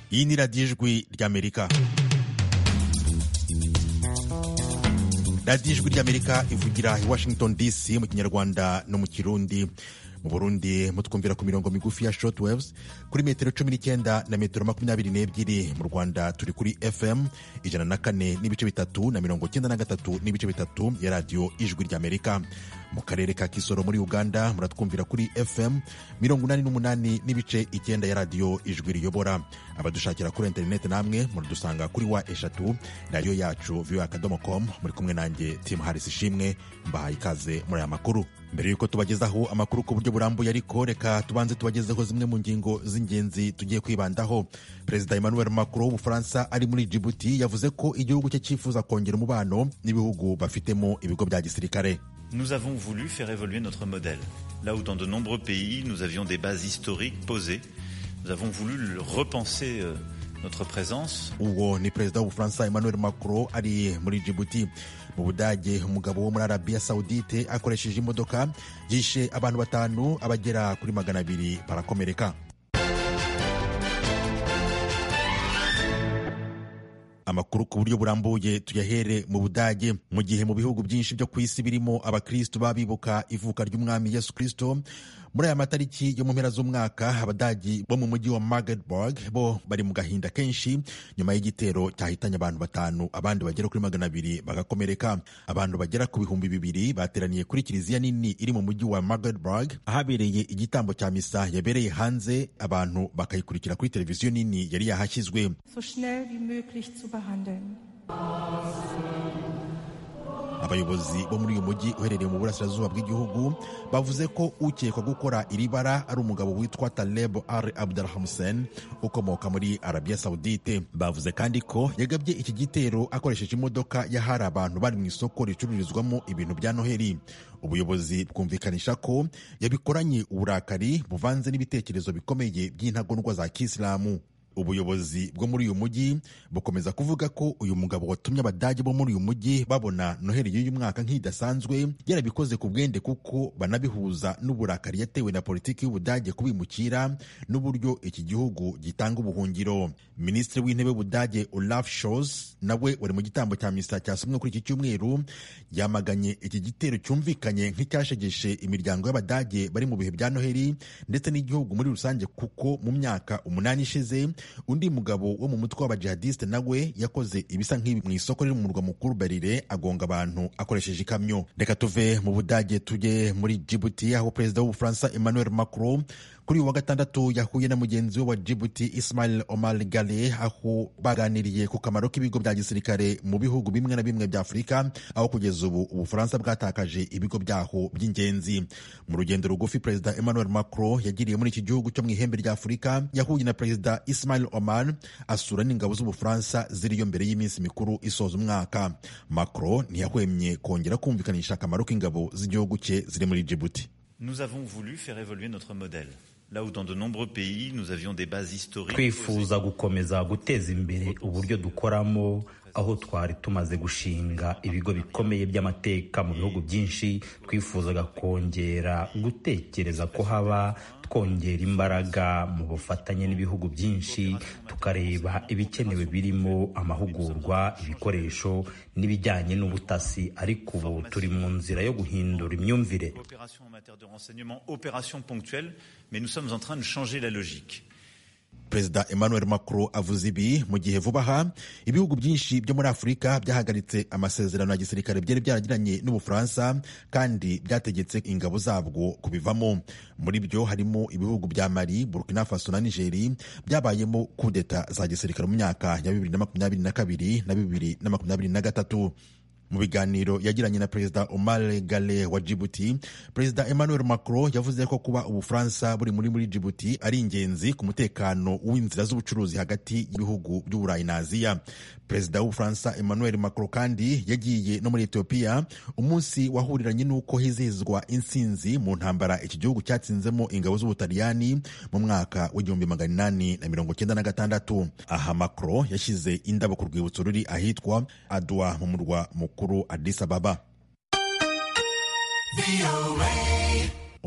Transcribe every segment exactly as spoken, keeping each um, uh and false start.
Iyi ni radiyo ijwi ry'Amerika. Radiyo ijwi ry'Amerika ivugira i Washington D C mu Kinyarwanda no mu Kirundi. Mu Burundi mutwumvira ku mirongo migufi ya shortwaves kuri metero cumi n'icyenda na metero makumyabiri n'ebyiri. Mu Rwanda turi kuri F M ijana na kane n'ibice bitatu na mirongo cyenda na gatatu n'ibice bitatu ya radiyo ijwi ry'Amerika. Mu karere ka Kisoro muri Uganda muratwumvira kuri F M mirongo inani n'umunani n'ibice icyenda ya radiyo ijwi riyobora. Abadushakira kuri internet namwe muradusanga kuri wa eshatu radiyo yacu v o a akadomo com. Muri kumwe nanjye Tim Harris Ishimwe, mbahaye ikaze muri aya makuru. Mbere yuko tubagezaho amakuru ku buryo burambuye, ariko reka tubanze tubagezeho zimwe mu ngingo z'ingenzi tugiye kwibandaho. Perezida Emmanuel Macron w'Ubufaransa ari muri Djibouti yavuze ko igihugu cye cyifuza kongera umubano n'ibihugu bafitemo ibigo bya gisirikare. Nous avons voulu faire évoluer notre modèle. Là où dans de nombreux pays, nous avions des bases historiques posées, nous avons voulu repenser euh, notre présence. Uwo ni Perezida w'Ubufaransa Emmanuel Macron ari muri Djibouti. Mu Budage, umugabo wo muri Arabia Saudite akoresheje imodoka yishe abantu batanu, abagera kuri magana abiri barakomereka. Amakuru ku buryo burambuye tuyahere mu Budage. Mu gihe mu bihugu byinshi byo ku isi birimo abakristo babibuka ivuka ry'umwami Yesu Kristo, muri aya matariki yo mu mpera z'umwaka, abadagi bo mu mujyi wa Magdeburg bo bari mu gahinda kenshi nyuma y'igitero cyahitanye abantu batanu, abandi bagera kuri magana abiri bagakomereka. Abantu bagera ku bihumbi bibiri bateraniye kuri kiliziya nini iri mu mujyi wa Magdeburg ahabereye igitambo cya misa yabereye hanze, abantu bakayikurikira kuri televiziyo nini yari yahashyizwe. So schnell wie möglich zu behandeln. Abayobozi bo muri uyu mujyi uherereye mu burasirazuba bw'igihugu bavuze ko ukekwa gukora iri bara ari umugabo witwa Taleb Al Abdelhamsen ukomoka muri Arabia Saudite. Bavuze kandi ko yagabye iki gitero akoresheje imodoka yahari abantu bari mu isoko ricururizwamo ibintu bya Noheli. Ubuyobozi bwumvikanisha ko yabikoranye uburakari buvanze n'ibitekerezo bikomeye by'intagondwa za Kisilamu. Ubuyobozi bwo muri uyu mujyi bukomeza kuvuga ko uyu mugabo watumye abadage bo muri uyu mujyi babona Noheli y'uyu mwaka nk'idasanzwe yarabikoze ku bwende, kuko banabihuza n'uburakari yatewe na politiki y'Ubudage kubimukira n'uburyo iki gihugu gitanga ubuhungiro. Minisitiri w'intebe w'Ubudage Olaf Scholz nawe wari mu gitambo cya misa cyasomwe kuri iki cyumweru yamaganye iki gitero cyumvikanye nk'icyashegeshe imiryango y'abadage bari mu bihe bya Noheli ndetse n'igihugu muri rusange, kuko mu myaka umunani ishize undi mugabo wo mu mutwe w'abajihadiste nawe yakoze ibisa nk'ibi mu isoko riri mu murwa mukuru Berlin, agonga abantu akoresheje ikamyo. Reka tuve mu Budage tujye muri Djibouti, aho Perezida w'Ubufaransa Emmanuel Macron kuri uyu wa gatandatu yahuye na mugenzi we wa Djibouti Ismail Omar Guelleh, aho baganiriye ku kamaro k'ibigo bya gisirikare mu bihugu bimwe na bimwe bya Afurika, aho kugeza ubu Ubufaransa bwatakaje ibigo byaho by'ingenzi. Mu rugendo rugufi Perezida Emmanuel Macron yagiriye muri iki gihugu cyo mu ihembe rya Afurika, yahuye na Perezida Ismail Omar asura n'ingabo z'Ubufaransa ziriyo mbere y'iminsi mikuru isoza umwaka. Macron ntiyahwemye kongera kumvikanisha akamaro k'ingabo z'igihugu cye ziri muri Djibouti. Nous avons voulu faire évoluer notre modèle. Là où dans de nombreux pays, nous avions des bases historiques. Twifuza gukomeza guteza imbere uburyo dukoramo, aho twari tumaze gushinga ibigo bikomeye by'amateka mu bihugu byinshi. Twifuzaga kongera gutekereza ko haba twongera imbaraga mu bufatanye n'ibihugu byinshi, tukareba ibikenewe birimo amahugurwa, ibikoresho n'ibijyanye n'ubutasi, ariko ubu turi mu nzira yo guhindura imyumvire. Opération en matière de renseignement, opération ponctuelle, mais nous sommes en train de changer la logique. Perezida Emmanuel Macron avuze ibi mu gihe vuba aha ibihugu byinshi byo muri Afurika byahagaritse amasezerano ya gisirikare byari byaragiranye n'Ubufaransa kandi byategetse ingabo zabwo kubivamo. Muri byo harimo ibihugu bya Mali, Burkina Faso na Niger byabayemo kudeta za gisirikare mu myaka ya bibiri na makumyabiri na kabiri na bibiri na makumyabiri na gatatu. Mu biganiro yagiranye na Perezida Omar Guelleh wa Djibouti, Perezida Emmanuel Macron yavuze ko kuba Ubufaransa buri muri muri Djibouti ari ingenzi ku mutekano w'inzira z'ubucuruzi hagati y'ibihugu by'Uburayi na Aziya. Perezida w'Ubufaransa Emmanuel Macron kandi yagiye no muri Ethiopia, umunsi wahuriranye n'uko hizihizwa insinzi mu ntambara iki gihugu cyatsinzemo ingabo z'Ubutaliyani mu mwaka w'igihumbi magana inani na mirongo cyenda na gatandatu. Aha Macron yashyize indabo ku rwibutso ruri ahitwa Adwa mu murwa mukuru Addis Ababa.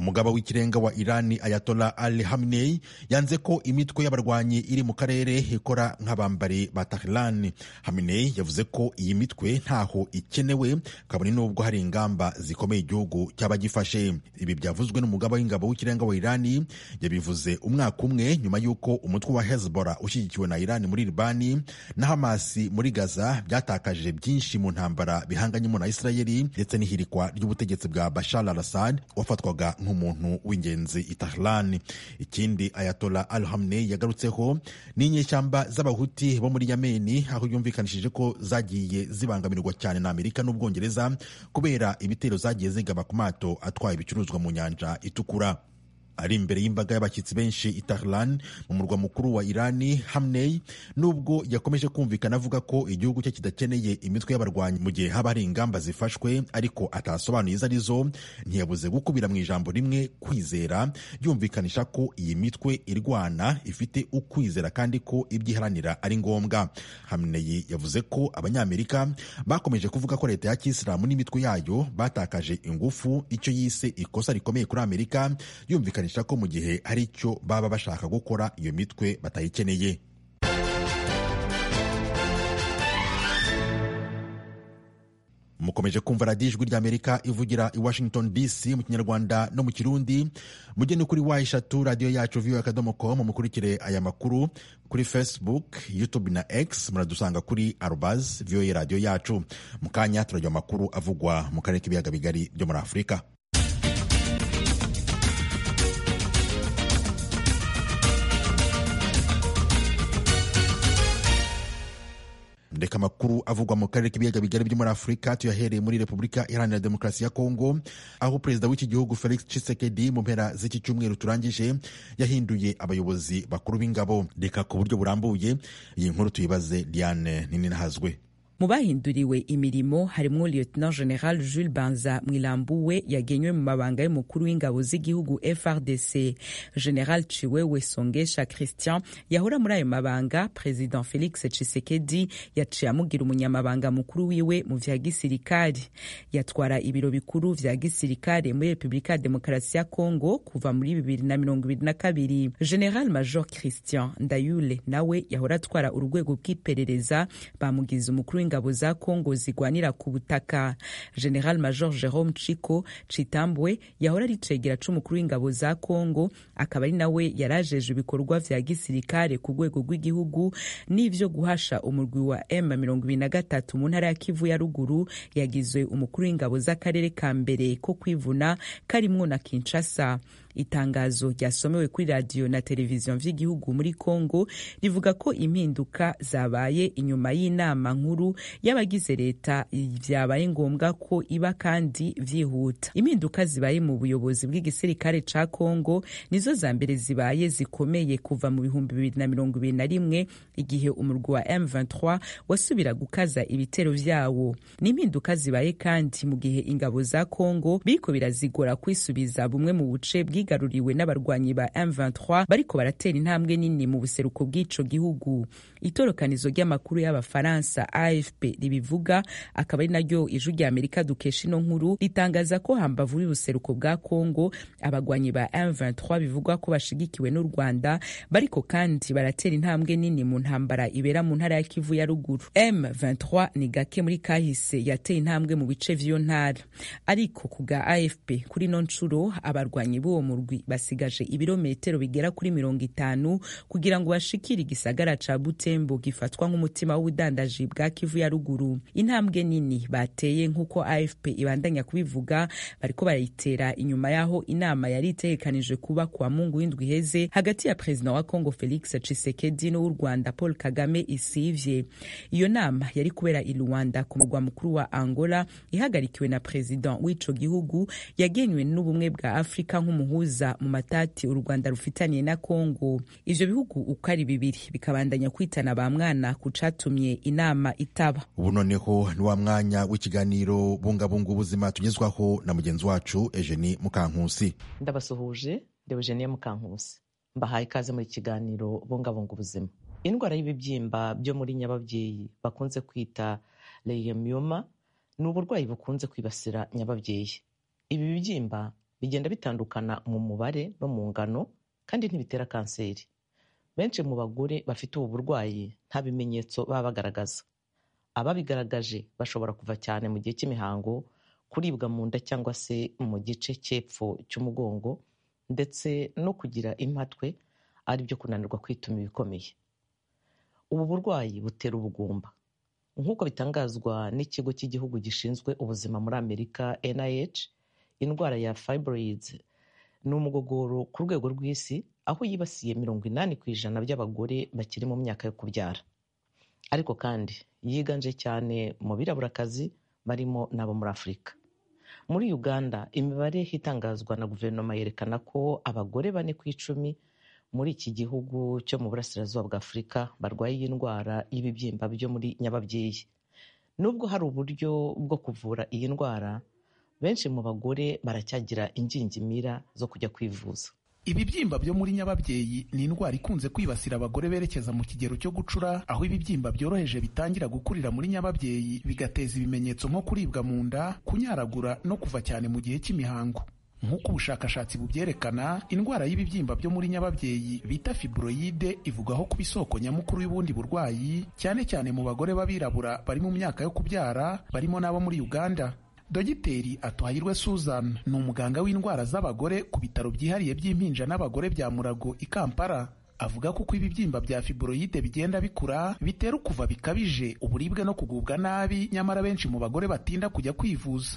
umugaba w'ikirenga wa Irani Ayatollah Ali Khamenei yanze ko imitwe y'abarwanyi iri mu karere ikora nk'abambari ba Tehran. Khamenei yavuze ko iyi mitwe ntaho ikenewe kabone nubwo hari ingamba zikomeye igihugu cyaba gifashe. Ibi byavuzwe n'umugaba w'ingabo w'ikirenga wa Irani, yabivuze umwaka umwe nyuma y'uko umutwe wa Hezbollah ushyigikiwe na Irani muri Libani na Hamas muri Gaza byatakaje byinshi mu ntambara bihanganyemo na Israeli ndetse n'ihirikwa ry'ubutegetsi bwa Bashar al-Assad wafatwaga nk'umuntu w'ingenzi i Tehran. Ikindi Ayatollah Ali Khamenei yagarutseho ni inyeshyamba z'abahuti bo muri Yemeni, aho yumvikanishije ko zagiye zibangamirwa cyane na Amerika n'Ubwongereza kubera ibitero zagiye zigaba ku mato atwaye ibicuruzwa mu nyanja itukura. Ari imbere y'imbaga y'abashyitsi benshi i Tehran mu murwa mukuru wa Irani, Khamenei nubwo yakomeje kumvikana avuga ko igihugu cye kidakeneye imitwe y'abarwanyi mu gihe haba hari ingamba zifashwe, ariko atasobanuye izo arizo, ntiyabuze gukubira mu ijambo rimwe kwizera, yumvikanisha ko iyi mitwe irwana ifite ukwizera kandi ko ibyo iharanira ari ngombwa. Khamenei yavuze ko Abanyamerika bakomeje kuvuga ko leta ya Kisilamu n'imitwe yayo batakaje ingufu, icyo yise ikosa rikomeye kuri Amerika, yumvikanisha ko mu gihe hari icyo baba bashaka gukora iyo mitwe batayikeneye. Mukomeje kumva radiyo ijwi ry'Amerika ivugira i Washington D C mu Kinyarwanda no mu Kirundi. Mujye kuri wa eshatu radiyo yacu voa akadomo com, mukurikire aya makuru kuri Facebook, YouTube na X. Muradusanga kuri arobase voa radiyo yacu. Mu kanya turajya amakuru avugwa mu karere k'ibiyaga bigari byo muri Afurika. Reka amakuru avugwa mu karere k'ibiyaga bigari byo muri Afurika tuyahereye muri Repubulika Iharanira Demokarasi ya Kongo, aho perezida w'iki gihugu Felix Tshisekedi mu mpera z'iki cyumweru turangije yahinduye abayobozi bakuru b'ingabo. Reka ku buryo burambuye iyi nkuru tuyibaze Diane Nininahazwe. Mu bahinduriwe imirimo harimo Lieutenant General Jules Banza Mwilambuwe yagenywe mu mabanga y'umukuru w'ingabo z'igihugu F R D C. General Chiwewe Songesha Christian yahora muri ayo mabanga President Felix Tshisekedi yaciye amugira umunyamabanga mukuru wiwe mu vya gisirikari. Yatwara ibiro bikuru vya gisirikare muri Republika Demokarasi ya Kongo kuva muri bibiri na mirongo ibiri na kabiri. General Major Christian Ndayule nawe yahora atwara urwego bw'iperereza bamugize umukuru ingabo za Kongo zigwanira ku butaka. General Major Jerome Chiko Chitambwe yahora ari cegera c'umukuru w'ingabo za Kongo, akaba ari nawe yarajeje ibikorwa vya gisirikare ku rwego rw'igihugu n'ivyo guhasha umurwi wa M mirongo ibiri na gatatu mu ntara ya Kivu ya ruguru. Yagizwe umukuru w'ingabo z'akarere ka mbere ko kwivuna karimwo na Kinshasa. Itangazo ryasomewe kuri radio na televiziyo vy'igihugu muri Kongo rivuga ko impinduka zabaye inyuma y'inama nkuru y'abagize leta, vyabaye ngombwa ko iba kandi vyihuta. Impinduka zibaye mu buyobozi bw'igisirikare ca Kongo nizo za mbere zibaye zikomeye kuva mu bihumbi bibiri na mirongo ibiri na rimwe igihe umurwi wa M vingt-trois wasubira gukaza ibitero vyawo. N'impinduka zibaye kandi mu gihe ingabo za Kongo biriko birazigora kwisubiza bumwe mu buce bwigaruriwe n'abarwanyi ba M vingt-trois bariko baratera intambwe nini mu buseruko bw'ico gihugu. Itorokanizo ry'amakuru y'Abafaransa A F P ribivuga, akaba ari naryo ijwi rya Amerika dukesha ino nkuru, ritangaza ko hambavu y'ubuseruko bwa Kongo abagwanyi ba M vingt-trois bivugwa ko bashigikiwe n'u Rwanda bariko kandi baratera intambwe nini mu ntambara ibera mu ntara ya Kivu ya ruguru. M vingt-trois ni gake muri kahise yateye intambwe mu bice vy'iyo ntara, ariko kuga A F P kuri no ncuro abarwanyi b'uwo murwi basigaje ibirometero bigera kuri mirongo itanu kugira ngo bashikire igisagara ca Butembo gifatwa nk'umutima w'ubudandaji bwa Kivu ya ruguru. Intambwe nini bateye nk'uko A F P ibandanya kubivuga bariko barayitera inyuma yaho inama yari itegekanijwe kuba kwa Mungu w'indwi heze hagati ya President wa Kongo Felix Tshisekedi n'u Rwanda Paul Kagame isivye. Iyo nama yari kubera i Luanda ku murwa mukuru wa Angola, ihagarikiwe na President w'ico gihugu yagenywe n'ubumwe bwa Afrika nk'umuhuza mu matati u Rwanda rufitaniye na Kongo. Ivyo bihugu uko ari bibiri bikabandanya kwitana ba mwana kucatumye inama itaba. Ubu noneho ni wa mwanya w'ikiganiro bungabunga ubuzima tugezwaho na mugenzi wacu Eugenie Mukankusi. Ndabasuhuje, ndi Eugenie Mukankusi. Mbahaye ikaze muri kiganiro bungabunga ubuzima. Indwara y'ibibyimba byo muri nyababyeyi bakunze kwita leiomyoma ni uburwayi bukunze kwibasira nyababyeyi. Ibi bibyimba bigenda bitandukana mu mubare no mu ngano kandi ntibitera kanseri. Benshi mu bagore bafite ubu burwayi nta bimenyetso baba bagaragaza. Ababigaragaje bashobora kuva cyane mu gihe cy'imihango, kuribwa mu nda cyangwa se mu gice cy'epfo cy'umugongo, ndetse no kugira impatwe ari byo kunanirwa kwituma ibikomeye. Ubu burwayi butera ubugumba. Nk'uko bitangazwa n'ikigo cy'igihugu gishinzwe ubuzima muri Amerika N I H, indwara ya fibroids ni umugogoro ku rwego rw'isi, aho yibasiye mirongo inani ku ijana by'abagore bakiri mu myaka yo kubyara. Ariko kandi yiganje cyane mu biraburakazi barimo n'abo muri Afurika. Muri Uganda, imibare itangazwa na guverinoma yerekana ko abagore bane ku icumi muri iki gihugu cyo mu burasirazuba bwa Afurika barwaye iyi ndwara y'ibibyimba byo muri nyababyeyi. Nubwo hari uburyo bwo kuvura iyi ndwara, benshi mu bagore baracyagira ingingimira zo kujya kwivuza. Ibibyimba byo muri nyababyeyi ni indwara ikunze kwibasira abagore berekeza mu kigero cyo gucura, aho ibibyimba byoroheje bitangira gukurira muri nyababyeyi bigateza ibimenyetso nko kuribwa mu nda, kunyaragura no kuva cyane mu gihe cy'imihango. Nk'uko ubushakashatsi bubyerekana, indwara y'ibibyimba byo muri nyababyeyi bita fibroide ivugwaho kuba isoko nyamukuru y'ubundi burwayi, cyane cyane mu bagore b'abirabura bari mu myaka yo kubyara, barimo n'abo muri Uganda. Dogiteri Atuhayirwe Susan ni umuganga w'indwara z'abagore ku bitaro byihariye by'impinja n'abagore bya Murago i Kampala. Avuga ko uko ibibyimba bya fibroide bigenda bikura bitera ukuva bikabije, uburibwe no kugubwa nabi, nyamara benshi mu bagore batinda kujya kwivuza.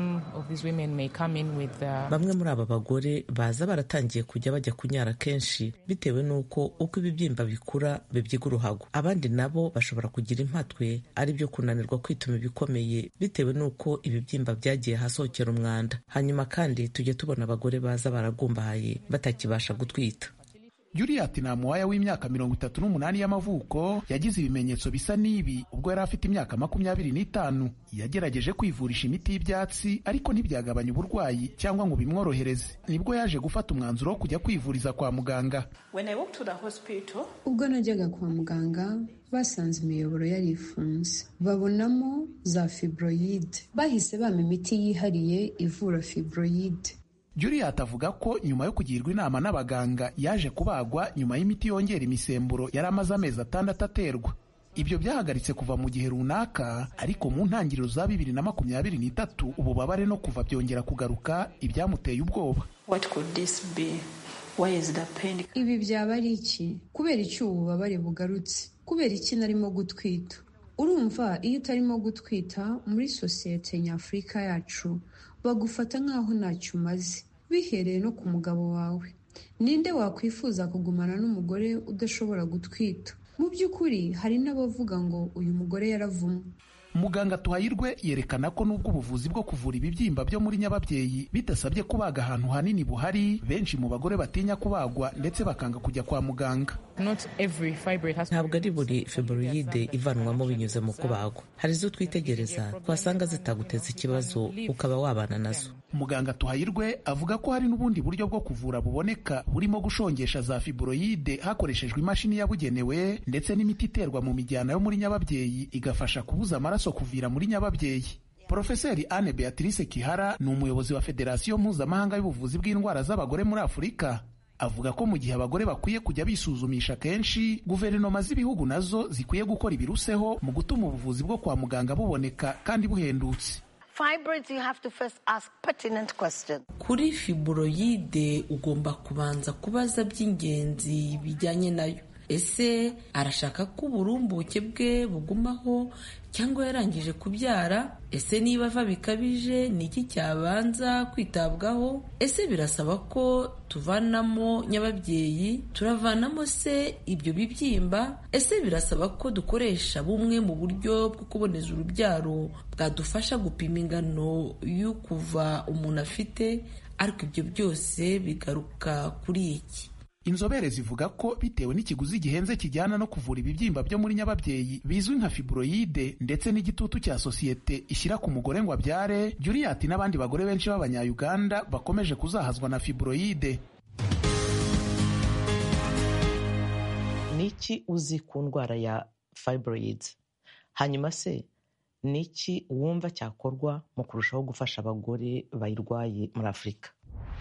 Bamwe muri aba bagore baza baratangiye kujya bajya kunyara kenshi bitewe n'uko uko ibibyimba bikura bibyiga uruhago. Abandi nabo bashobora kugira impatwe ari byo kunanirwa kwituma ibikomeye bitewe n'uko ibibyimba byagiye hasohokera umwanda. Hanyuma kandi tujye tubona abagore baza baragumbahaye batakibasha gutwita. Juliet Namuwaya w'imyaka mirongo itatu n'umunani y'amavuko yagize ibimenyetso bisa n'ibi ubwo yari afite imyaka makumyabiri n'itanu. Yagerageje kwivurisha imiti y'ibyatsi ariko ntibyagabanya uburwayi cyangwa ngo bimworohereze. Nibwo yaje gufata umwanzuro wo kujya kwivuriza kwa muganga. Ubwo najyaga kwa muganga basanze imiyoboro yari ifunze, babonamo za fibroide. Bahise bampa imiti yihariye ivura fibroide. Juliet avuga ko nyuma yo kugirwa inama n'abaganga yaje kubagwa nyuma y'imiti yongera imisemburo yari amaze amezi atandatu aterwa. Ibyo byahagaritse kuva mu gihe runaka, ariko mu ntangiriro za bibiri na makumyabiri n'itatu ububabare no kuva byongera kugaruka, ibyamuteye ubwoba. Ibi byaba ari iki? Kubera iki ububabare bugarutse? Kubera iki narimo gutwita? Urumva, iyo utarimo gutwita muri sosiyete nyafurika yacu bagufata nk'aho ntacyo umaze, bihereye no ku mugabo wawe. Ninde wakwifuza kugumana n'umugore udashobora gutwita? Mu by'ukuri hari n'abavuga ngo uyu mugore yaravumwe. Muganga Tuhayirwe yerekana ko nubwo ubuvuzi bwo kuvura ibibyimba byo muri nyababyeyi bidasabye kubaga ahantu hanini buhari, benshi mu bagore batinya kubagwa ndetse bakanga kujya kwa muganga. Ntabwo ari buri fibroide ivanwamo binyuze mu kubagwa. Hari izo twitegereza twasanga zitaguteza ikibazo ukaba wabana nazo. Muganga Tuhayirwe avuga ko hari n'ubundi buryo bwo kuvura buboneka burimo gushongesha za fibroide hakoreshejwe imashini yabugenewe ndetse n'imiti iterwa mu mijyana yo muri nyababyeyi igafasha kubuza amaraso kuvira muri nyababyeyi. Profeseri Anne Beatrice Kihara ni umuyobozi wa Federasiyo Mpuzamahanga y'ubuvuzi bw'indwara z'abagore muri Afurika. Avuga ko mu gihe abagore bakwiye kujya bisuzumisha kenshi, guverinoma z'ibihugu nazo zikwiye gukora ibiruseho mu gutuma ubuvuzi bwo kwa muganga buboneka kandi buhendutse. Fibroids, you have to first ask pertinent questions. Kuri fibroide ugomba kubanza kubaza by'ingenzi bijyanye nayo. Ese arashaka ko uburumbuke bwe bugumaho cyangwa yarangije kubyara? Ese niba ava bikabije ni iki cyabanza kwitabwaho? Ese birasaba ko tuvanamo nyababyeyi? Turavanamo se ibyo bibyimba? Ese birasaba ko dukoresha bumwe mu buryo bwo kuboneza urubyaro bwadufasha gupima ingano y'ukuva umuntu afite? Ariko ibyo byose bigaruka kuri iki. Inzobere zivuga ko bitewe n'ikiguzi gihenze kijyana no kuvura ibibyimba byo muri nyababyeyi bizwi nka fibroide ndetse n'igitutu cya sosiyete ishyira ku mugore ngo abyare, Juliet n'abandi bagore benshi b'abanya-Uganda bakomeje kuzahazwa na fibroide. Niki uzi ku ndwara ya fibroids? Hanyuma se niki wumva cyakorwa mu kurushaho gufasha abagore bayirwaye muri Afurika?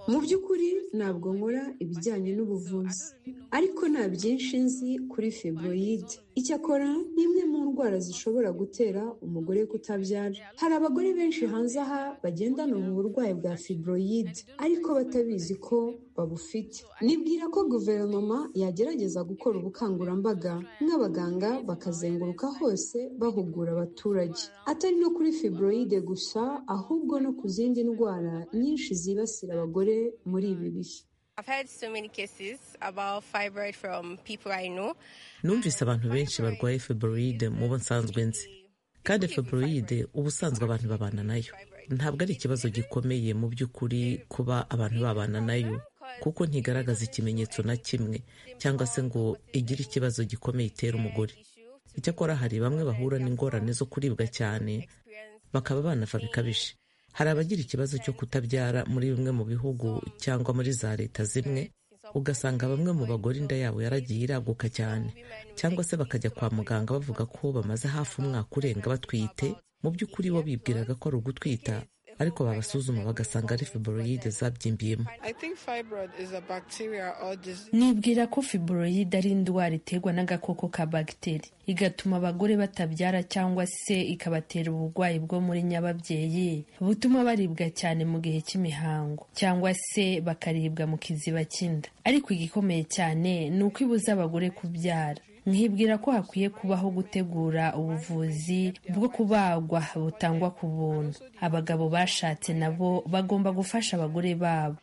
mu by'ukuri ntabwo nkora ibijyanye n'ubuvuzi ariko nta byinshi nzi kuri fibroid. Icyakora ni imwe mu ndwara zishobora gutera umugore kutabyara. Hari abagore benshi hanze aha bagendana ubu burwayi bwa fibroid ariko batabizi ko babufite. Nibwira ko guverinoma yagerageza gukora ubukangurambaga nk'abaganga bakazenguruka hose bahugura abaturage, atari no kuri fibroid gusa ahubwo no ku zindi ndwara nyinshi zibasira abagore muri ibi bihe. I've heard so many cases about fibroid from people I know. Numvise abantu benshi barwaye fibroid mu bo nsanzwe nzi, kandi fibroid ubusanzwe abantu babana nayo. Ntabwo ari ikibazo gikomeye mu by'ukuri kuba abantu babana nayo, kuko ntigaragaza ikimenyetso na kimwe cyangwa se ngo igire ikibazo gikomeye itera umugore. Icyakora hari bamwe bahura n'ingorane zo kuribwa cyane bakaba banava bikabije. Hari abagira ikibazo cyo kutabyara muri bimwe mu bihugu cyangwa muri za leta zimwe, ugasanga bamwe mu bagore inda yabo yaragiye iraguka cyane, cyangwa se bakajya kwa muganga bavuga ko bamaze hafi umwaka urenga batwite, mu by'ukuri bo bibwiraga ko ari ugutwita, ariko babasuzuma bagasanga ari fibroid zabyimbyemo. Nibwira ko fibroid ari indwara iterwa n'agakoko ka bagiteri, igatuma abagore batabyara cyangwa se ikabatera uburwayi bwo muri nyababyeyi butuma baribwa cyane mu gihe cy'imihango cyangwa se bakaribwa mu kiziba cy'inda. Ariko igikomeye cyane ni uko ibuza abagore kubyara. Nkibwira ko hakwiye kubaho gutegura ubuvuzi bwo kubagwa butangwa ku buntu. Abagabo bashatse nabo bagomba gufasha abagore babo.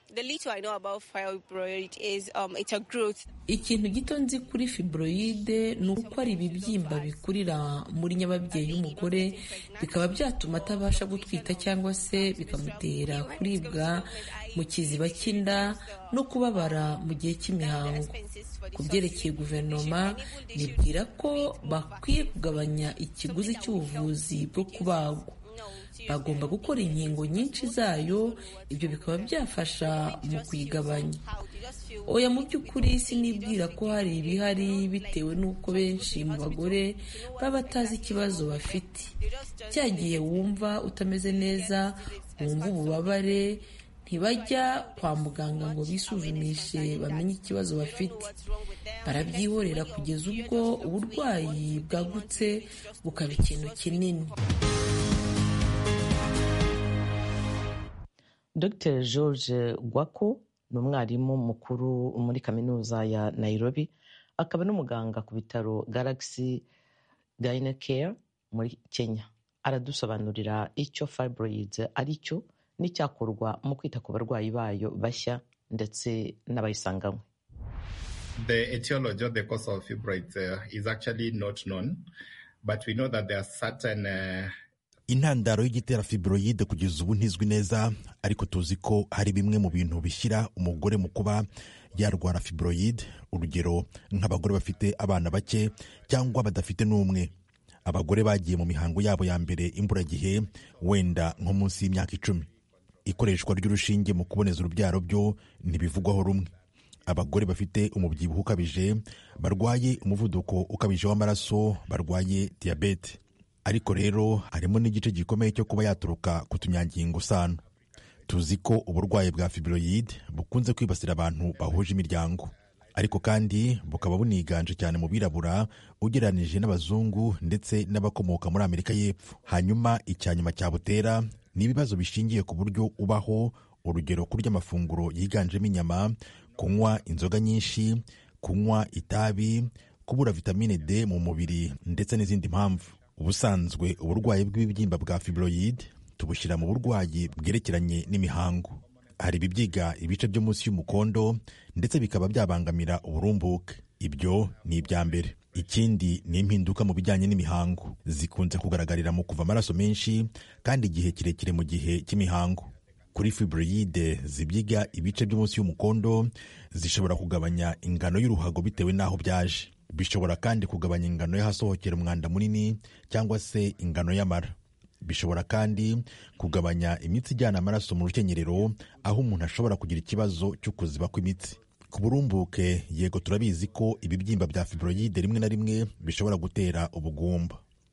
Ikintu gito nzi kuri fibroid ni uko ari ibibyimba bikurira muri nyababyeyi y'umugore, bikaba byatuma atabasha gutwita cyangwa se bikamutera kuribwa mu kiziba cy'inda no kubabara mu gihe cy'imihango. Ku byerekeye guverinoma, nibwira ko bakwiye kugabanya ikiguzi cy'ubuvuzi bwo kubagwa. Bagomba gukora inkingo nyinshi zayo, ibyo bikaba byafasha mu kuyigabanya. Oya, mu by'ukuri sinibwira ko hari ibihari bitewe n'uko benshi mu bagore baba batazi ikibazo bafite. Cyagiye wumva utameze neza, wumva ububabare, ntibajya kwa muganga ngo bisuzumishe bamenye ikibazo bafite. Barabyihorera kugeza ubwo uburwayi bwagutse bukaba ikintu kinini. Doctor George Gwako ni umwarimu mukuru muri kaminuza ya Nairobi, akaba n'umuganga ku bitaro Galaxy Gynecare muri Kenya. Aradusobanurira icyo fibroids ari cyo n'icyakorwa mu kwita ku barwayi bayo bashya ndetse n'abayisanganywe. The etiology of the cause of fibroids uh, is actually not known, but we know that there are certain uh, intandaro y'igitera fibroid kugeza ubu ntizwi neza, ariko tuzi ko hari bimwe mu bintu bishyira umugore mu kuba yarwara fibroid, urugero nk'abagore bafite abana bake cyangwa badafite n'umwe, abagore bagiye mu mihango yabo ya mbere imburagihe wenda nko munsi y'imyaka icumi. Ikoreshwa ry'urushinge mu kuboneza urubyaro byo ntibivugwaho rumwe. Abagore bafite umubyibuho ukabije, barwaye umuvuduko ukabije w'amaraso, barwaye diyabete. Ariko rero harimo n'igice gikomeye cyo kuba yaturuka ku tunyangingo sano. Tuzi ko uburwayi bwa fibroid bukunze kwibasira abantu bahuje imiryango, ariko kandi bukaba buniganje cyane mu birabura ugereranije n'abazungu ndetse n'abakomoka muri Amerika y'Epfo. Hanyuma icyanyuma cyabutera ni ibibazo bishingiye ku buryo ubaho, urugero kurya amafunguro yiganjemo inyama, kunywa inzoga nyinshi, kunywa itabi, kubura vitamine D mu mubiri ndetse n'izindi mpamvu. Ubusanzwe uburwayi bw'ibibyimba bwa fibroid tubushyira mu burwayi bwerekeranye n'imihango. Hari ibibyiga ibice byo munsi y'umukondo ndetse bikaba byabangamira uburumbuke. Ibyo ni ibya mbere. Ikindi ni impinduka mu bijyanye n'imihango, zikunze kugaragarira mu kuva amaraso menshi kandi igihe kirekire mu gihe cy'imihango. Kuri fibroid zibyiga ibice byo munsi y'umukondo zishobora kugabanya ingano y'uruhago bitewe n'aho byaje. Bishobora kandi kugabanya ingano y'ahasohokera umwanda munini cyangwa se ingano y'amara. Bishobora kandi kugabanya imitsi ijyana amaraso mu rukenyerero, aho umuntu ashobora kugira ikibazo cyo kuziba kw'imitsi. Ku burumbuke, yego turabizi ko ibibyimba bya fibroid rimwe na rimwe bishobora gutera ubugumba.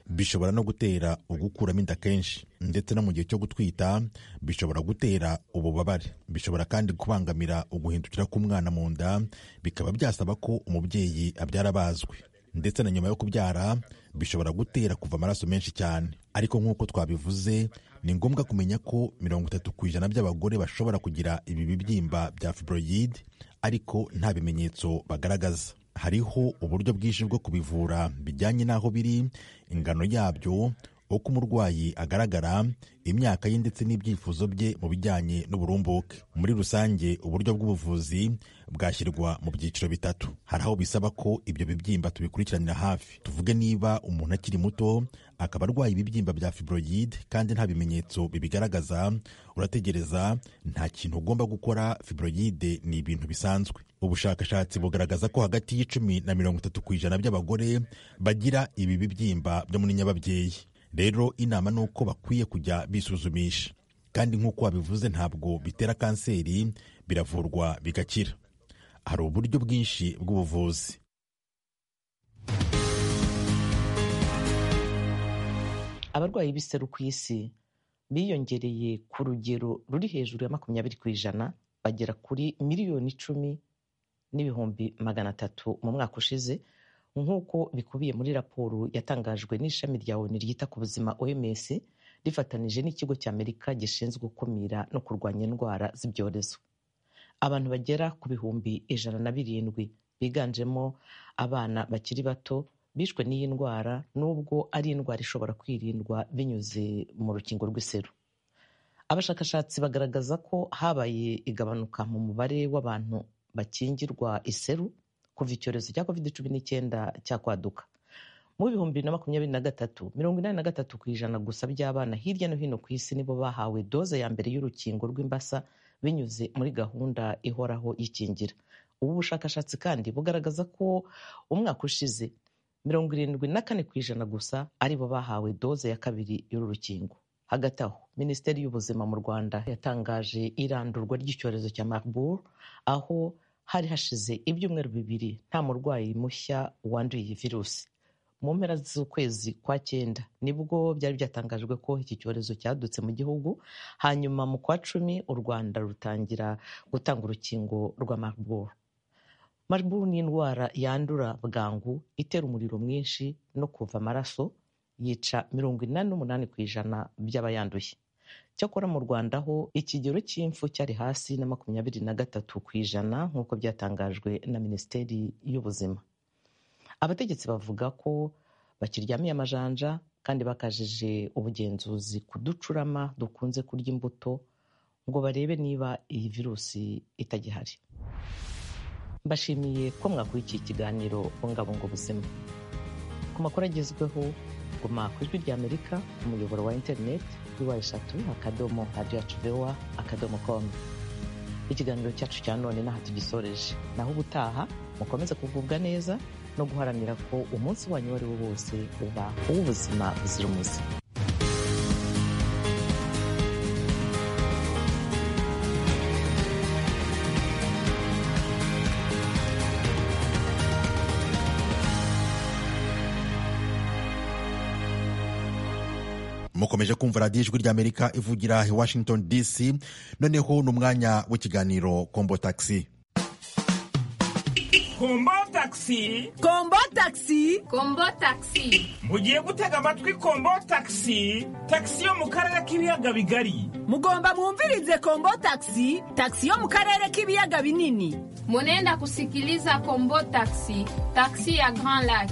bishobora no gutera ugukuramo inda kenshi, ndetse no mu gihe cyo gutwita bishobora gutera ububabare. Bishobora kandi kubangamira uguhindukira k'umwana mu nda, bikaba byasaba ko umubyeyi abyara abazwe, ndetse na nyuma yo kubyara bishobora gutera kuva amaraso menshi cyane. Ariko nk'uko twabivuze, ni ngombwa kumenya ko mirongo itatu ku ijana by'abagore bashobora kugira ibi bibyimba bya fibroid ariko nta bimenyetso bagaragaza. Hariho uburyo bwinshi bwo kubivura bijyanye n'aho biri, ingano yabyo, uko umurwayi agaragara, imyaka ye ndetse n'ibyifuzo bye mu bijyanye n'uburumbuke. Muri rusange uburyo bw'ubuvuzi bwashyirwa mu byiciro bitatu. Hari aho bisaba ko ibyo bibyimba tubikurikiranira hafi. Tuvuge niba umuntu akiri muto akaba arwaye ibibyimba bya fibroid kandi nta bimenyetso bibigaragaza, urategereza, nta kintu ugomba gukora. Fibroid ni ibintu bisanzwe. Ubushakashatsi bugaragaza ko hagati y'icumi na mirongo itatu ku ijana by'abagore bagira ibi bibyimba byo muri nyababyeyi. Rero inama ni uko bakwiye kujya bisuzumisha, kandi nk'uko wabivuze ntabwo bitera kanseri, biravurwa bigakira. Hari uburyo bwinshi bw'ubuvuzi. Abarwayi b'iseru ku isi biyongereye ku rugero ruri hejuru ya makumyabiri ku ijana, bagera kuri miliyoni icumi n'ibihumbi magana atatu mu mwaka ushize, nk'uko bikubiye muri raporo yatangajwe n'ishami rya O N U ryita ku buzima O M S rifatanije n'ikigo cy'Amerika gishinzwe gukumira no kurwanya indwara z'ibyorezo. Abantu bagera ku bihumbi ijana na birindwi biganjemo abana bakiri bato bishwe n'iyi ndwara, nubwo ari indwara ishobora kwirindwa binyuze mu rukingo rw'iseru. Abashakashatsi bagaragaza ko habaye igabanuka mu mubare w'abantu bakingirwa iseru kuva icyorezo cya covid cumi n'icyenda cyakwaduka. Mu bihumbi bibiri na makumyabiri na gatatu, mirongo inani na gatatu ku ijana gusa by'abana hirya no hino ku isi nibo bahawe doze ya mbere y'urukingo rw'imbasa binyuze muri gahunda ihoraho y'ikingira. Ubu bushakashatsi kandi bugaragaza ko umwaka ushize mirongo irindwi na kane ku ijana gusa aribo bahawe doze ya kabiri y'uru rukingo. Hagati aho, Minisiteri y'Ubuzima mu Rwanda yatangaje irandurwa ry'icyorezo cya Marburg, aho hari hashize ibyumweru bibiri nta murwayi mushya wanduye iyi virusi. Mu mpera z'ukwezi kwa cyenda nibwo byari byatangajwe ko iki cyorezo cyadutse mu gihugu, hanyuma mu kwa cumi u Rwanda rutangira gutanga urukingo rwa Marburg. Marburg ni indwara yandura bwangu, itera umuriro mwinshi no kuva amaraso, yica mirongo inani n'umunani ku ijana by'abayanduye. Cyakora mu Rwanda ho ikigero cy'impfu cyari hasi na makumyabiri na gatatu ku ijana nk'uko byatangajwe na Minisiteri y'Ubuzima. Abategetsi bavuga ko bakiryamiye amajanja kandi bakajije ubugenzuzi ku ducurama dukunze kurya imbuto ngo barebe niba iyi virusi itagihari. Mbashimiye ko mwakurikiye ikiganiro Bungabunga Ubuzima. Ku makuru agezweho, guma ku Ijwi ry'Amerika, umuyoboro wa interineti kuri wa eshatu akadomo radiyo yacu vewa akadomo komu. Ikiganiro cyacu cya none n'aha tugisoreje. Naho ubutaha mukomeze kugubwa neza no guharanira ko umunsi wanyu wari wo wose uba uw'ubuzima buzira umuze. mukomeje kumva radiyo Ijwi ry'Amerika ivugira i Washington D C. Noneho ni umwanya w'ikiganiro Kombo Taxi. Kombo Taxi, Kombo Taxi, Kombo Taxi. mugiye gutega amatwi Kombo Taxi, taxi yo mu karere k'ibiyaga bigari. Mugomba mwumvirize Kombo Taxi, taxi yo mu karere k'ibiyaga binini. Munenda kusikiliza Kombo Taxi, taxi ya Grand Lac.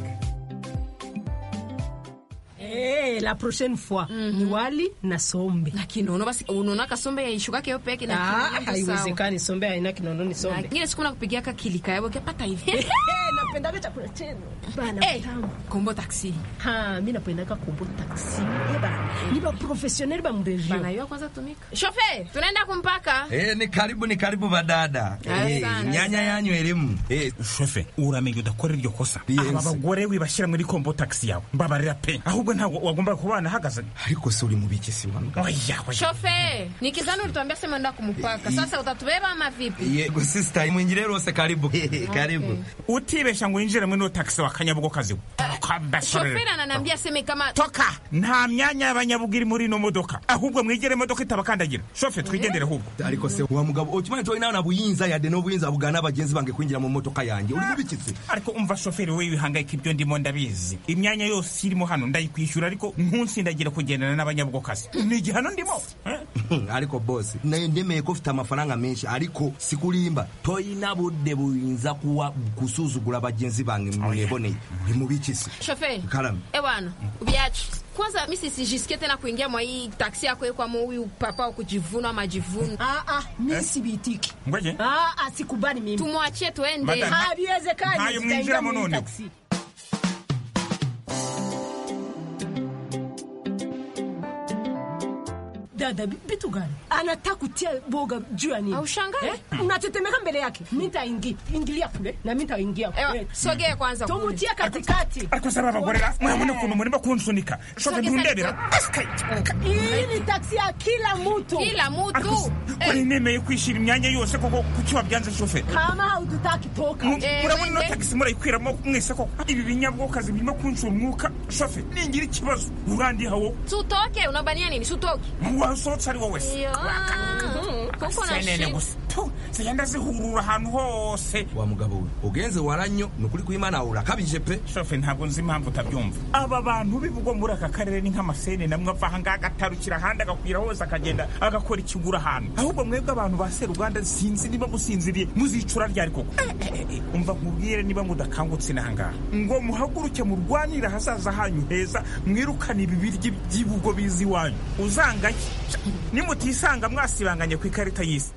Eh, la prochaine fois mm -hmm. ni wali na sombe. Na kinono basi unaona kasombe ya ishuka kio peke na ah, haiwezekani sombe haina kinono ni sombe. Na ngine siku nakupigia ka kilika yabo kipata hivi. Eh, napenda chakula chenu. Bana hey, tamu. Kombo Taxi. Ha, mimi napenda ka Kombo Taxi. Eh bana, ni ba professionnel ba mrejo. Bana yao kwanza tumika. Chauffeur, tunaenda kumpaka. Eh, ni karibu ni karibu badada. Eh, nyanya yanyu elimu. Eh, chauffeur, uramenye udakora iryo kosa. Aba bagore wibashira muri Kombo Taxi yawe. Mbabarira pe. Ahubwo ntabwo wagomba kubana hagaze. Ariko se uri mu biki si wanga. Oya, oya. Chauffeur, nikizana ulituambia sema nenda kumpaka. Sasa utatubeba ama vipi? Yego sister, mwingire rose karibu. Karibu. Utibesha ndashaka ngo winjire muri no taxi wa Kanyabugo kazi. Shoferi ananiambia seme kama toka nta myanya y'abanyabugiri muri no modoka. Ahubwo mwigere modoka itabakandagira. Shoferi twigendere ahubwo. Ariko se wa mugabo ukimanye to nawe nabuyinza ya de no buyinza bugana abagenzi bange kwinjira mu modoka yanjye. Uri mubikitse. Ariko umva shoferi wewe wihangayika ibyo ndimo ndabizi. Imyanya yose irimo hano ndayikwishyura ariko nkunsi ndagira kugendana n'abanyabugo kazi. Ni gihano ndimo. Ariko boss naye ndemeye ko ufite amafaranga menshi ariko sikulimba toyina budde buyinza kuwa kusuzugura abagenzi bange mweboneye. Uri mubikitse. Shoferi. Kalam. Eh bwana, ubiache. Kwanza mimi sisijisikie tena kuingia mwa hii taksi yako kwa huyu papa kujivuna majivuno. Ah ah, mimi sibitiki. Ngoje. Ah ah, sikubali mimi. Tumwachie tuende. Habiwezekani. Hayo mwinjira mononi. Dada, bitu gani? Anataka kutia boga juu ya nini? Aushangae? Eh? Unatetemeka mbele yake. Mimi nitaingia, ingilia kule na mimi nitaingia. Eh, sogea kwanza. Tumutia katikati. Ariko sababa gorera, mwana kuntu murimo kunsunika. Shoke ndundebera. Hii ni taksi ya kila mtu. Kila mtu. Kwani nemeye kwishira imyanya yose koko kukiwa byanze shoferi. Kama hautaki toka. Urabona no taksi murayikwiramo mwese koko. Ibi binyabwo kazi birimo kunsura umwuka. Shoferi, ningira ikibazo. Urandi hawo. Tutoke, unabania nini? Tutoke. Wasotsa ari wowe. Kuko na shene gusto. Sayanda zihurura ahantu hose. Wa mugabo we. Ugenze waranyo nukuri kwimana urakabije pe. Shoferi ntabwo nzi impamvu utabyumva. Aba bantu bivugwa muri aka karere ni nk'amasene namwe ava hanga agatarukira handi agakwira hose akagenda agakora ikigura ahantu. Ahubwo mwebwe abantu ba Seruganda sinzi niba musinziriye muzicura ryari koko. Umva nkubwire niba mudakangutse nahanga. Ngo muhaguruke mu rwanira hazaza hanyu heza mwirukana ibibiryi by'ibugo bizi wanyu. Uzanga nimutisanga mwasibanganye ku ikarita y'isi.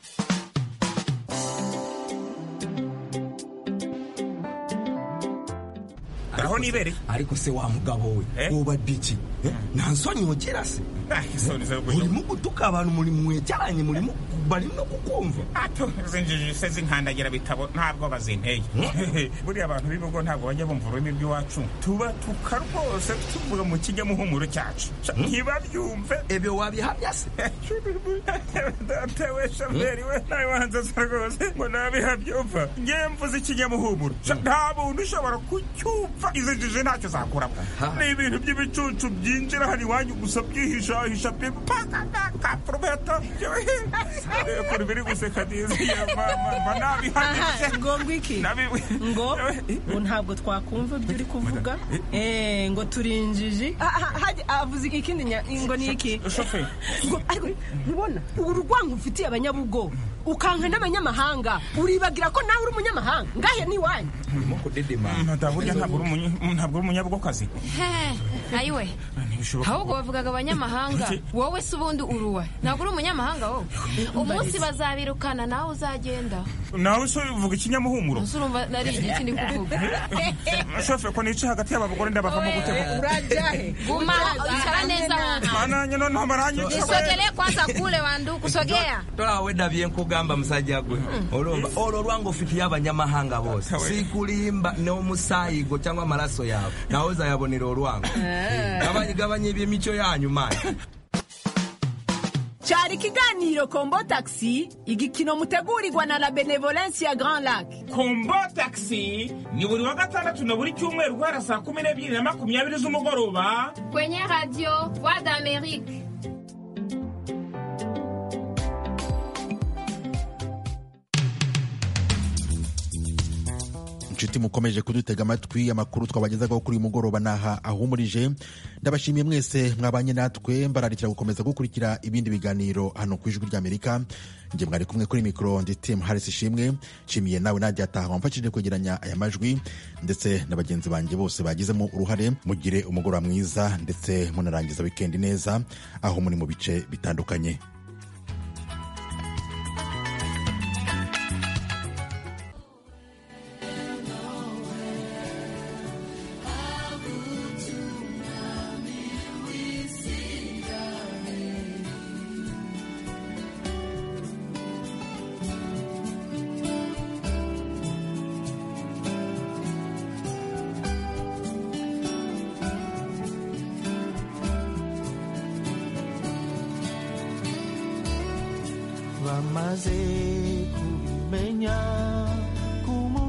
Aho nibere ariko se wa mugabo we uba diki nansonyi ugira se uri mu gutuka abantu muri mwecyaranye muri mu bari no kukumva ato zinjije se zinkandagira bitabo ntabwo bazinteye buri abantu bibugo ntabwo bajya bumva ururimi rw'iwacu tuba tukarwose tuvuga mu kijya muhumuro cyacu ntibabyumve ebyo wabihamya se datewe shoferi we nawe wanze rwose ngo nabihabyumva ngiye mvuze ikinyamuhumuro nta buntu ushobora kucyumva izinjije ntacyo zakuramo ni ibintu by'ibicucu byinjira hano iwanyu gusa byihishahisha pe paka kaprobeta kuri biri guseka neza ya mama nabihamije ngo ngwiki ngo ngo ntabwo twakumva ibyo uri kuvuga eh ngo turinjiji haje avuze ikindi ngo ni iki shoferi ngo ariko ubona urugwangu ufitiye abanyabugo ukanka n'abanyamahanga uribagira ko nawe uri umunyamahanga ngahe ni wanyu muko dedema ndaburya ntabwo uri ntabwo uri umunyabugo kazi ayiwe ahubwo bavugaga abanyamahanga wowe se ubundi uruwa ntabwo uri umunyamahanga wowe umunsi bazabirukana nawe uzagenda nawe se uvuga ikinyamuhumuro urumva nari iki ndi kuvuga shoferi ko nice hagati y'abagore ndabavamo gutego urajahe guma ikara neza mana nyino no maranyo isogele kwanza kule wandu kusogea tola wenda bien kugamba musajja gwe olomba olo lwango fiti y'abanyamahanga bose sikulimba no musayigo cyangwa amaraso yawe nawoza yabonera olwango abanye gabanye by'imico yanyu mani cyari kiganiro Kombo Taxi igikino mutegurirwa na la Benevolence ya Grand Lac. Kombo Taxi ni buri wa gatandatu na buri cyumweru guhera saa kumi n'ebyiri na makumyabiri z'umugoroba kwenye radio Voix d'Amérique. inshuti mukomeje kudutega amatwi amakuru twabagezagaho kuri uyu mugoroba naha ahumurije ndabashimiye mwese mwabanye natwe mbararikira gukomeza gukurikira ibindi biganiro hano ku ijwi ry'Amerika. Nje mwari kumwe kuri mikoro ndi Tim Harris Ishimwe nshimiye nawe Nadia Taha wamfashije kwegeranya aya majwi ndetse na bagenzi banjye bose bagizemo uruhare. Mugire umugoroba mwiza ndetse munarangiza weekend neza aho muri mu bice bitandukanye. Bamaze kubimenya kumu